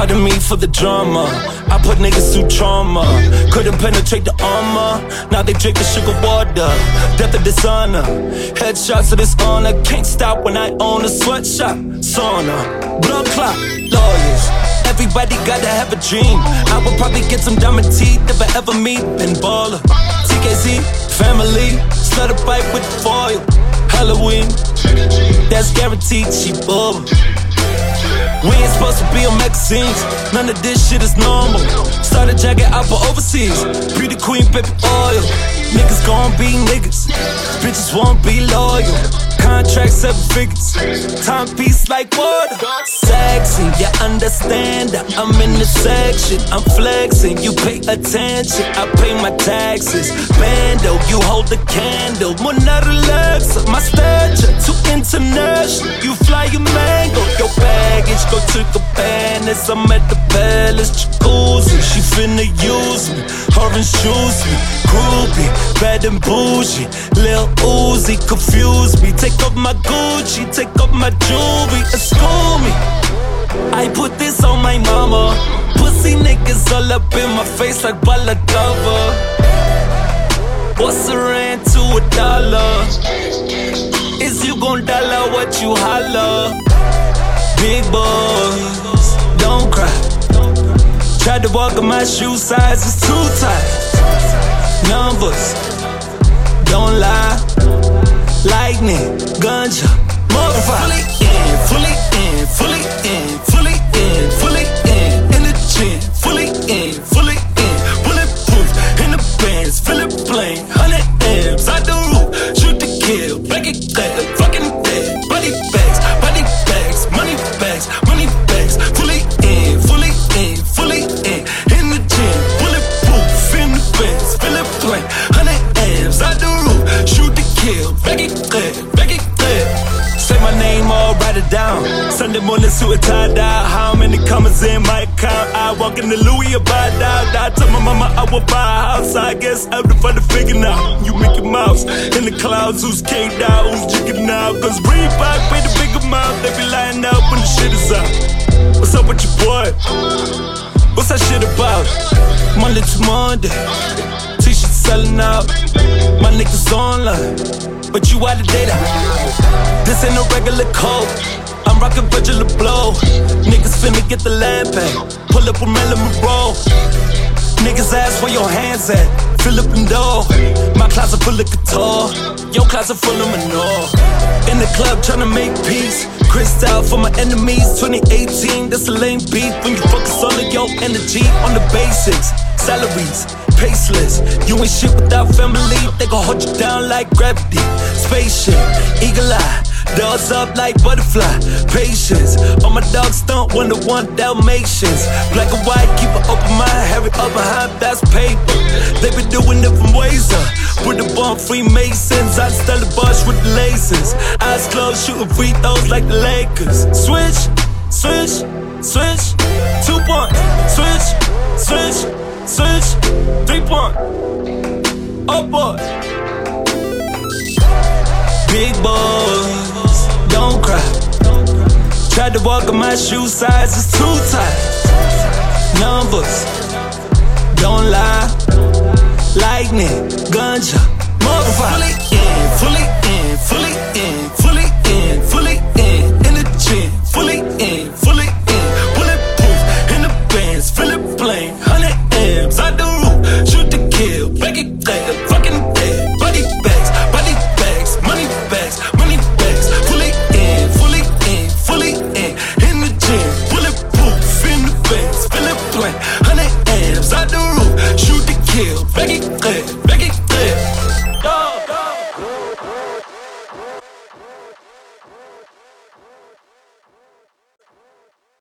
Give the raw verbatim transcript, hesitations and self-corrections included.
Pardon me for the drama. I put niggas through trauma. Couldn't penetrate the armor. Now they drinking sugar water. Death of dishonor. Headshots of this honor. Can't stop when I own a sweatshop. Sauna. Blood clot. Lawyers. Everybody gotta have a dream. I would probably get some diamond teeth if I ever meet Ben Baller. T K Z. Family. Start a fight with the foil. Halloween. That's guaranteed. She bubble. We ain't supposed to be on magazines. None of this shit is normal. Started jacking out for overseas. Beauty queen, baby oil. Niggas gon' be niggas. Bitches won't be loyal. Contracts seven figures. Timepiece like water. Sexy, you understand that I'm in the section. I'm flexing, you pay attention. I pay my taxes. Bando, you hold the candle. Mona relax, my stature too international. You fly your mango, your baggage go to the bandits. I'm at the palace, jacuzzi. She finna use me, her and shoes me. Groupie, bad and bougie. Lil Uzi, confuse me. Take off my Gucci, take off my jewelry. Excuse me, I put this on my mama. Pussy niggas all up in my face like balaclava. What's a rand to a dollar? Is you gon' dollar what you holler? Big boys, don't cry. Tried to walk in my shoe size, it's too tight. Numbers, don't lie. Lightning, ganja, motherfucker. Fully in, fully in, fully in, fully in, fully in. In the gym, fully in, fully in. Bulletproof, in the bands, feel it plain. Hundred M's, out the roof, shoot to kill. Break it dead, fucking dead. Body bags, body bags, money bags, money bags. Fully in, fully in, fully in. In the gym, bulletproof, in the bands, feel it plain. Hundred M's, out the roof, shoot to kill. Break it dead, break it dead. Say my name all, write it down. Sunday morning, suit and tie dye. How many comments in my account? I walk in the Louis or buy down. I told my mama I would buy a house. I guess I'm the fun to figure now. You Mickey Mouse in the clouds, who's caked out, who's jigging now? Cause Reebok pay the big amount. They be lying out when the shit is out. What's up with your boy? What's that shit about? Monday to Monday, t-shirts selling out. My niggas online, but you out of data. This ain't no regular code. I'm rockin' Virgil Abloh. Niggas finna get the land back. Pull up with Marilyn Monroe. Niggas ask where your hands at. Philip and Doe. My closet full of couture. Your closet full of manure. In the club tryna make peace. Crystal for my enemies. twenty eighteen, that's a lame beat. When you focus all of your energy on the basics. Salaries, paceless. You ain't shit without family. They gon' hold you down like gravity. Spaceship, eagle eye. Dogs up like butterfly. Patience. All my dogs don't one to one Dalmatians. Black and white, keep an open mind. Harry up behind, that's paper. They been doing different ways up. With the bomb Freemasons. I style the bush with the lasers. Eyes closed, shooting free throws like the Lakers. Switch, switch, switch. Two point, switch, switch, switch. Three point. Oh boy. Big boys, don't cry. Tried to walk in my shoe size, it's too tight. Numbers, don't lie. Lightning, ganja, motherfucker. Fully in, fully in, fully in.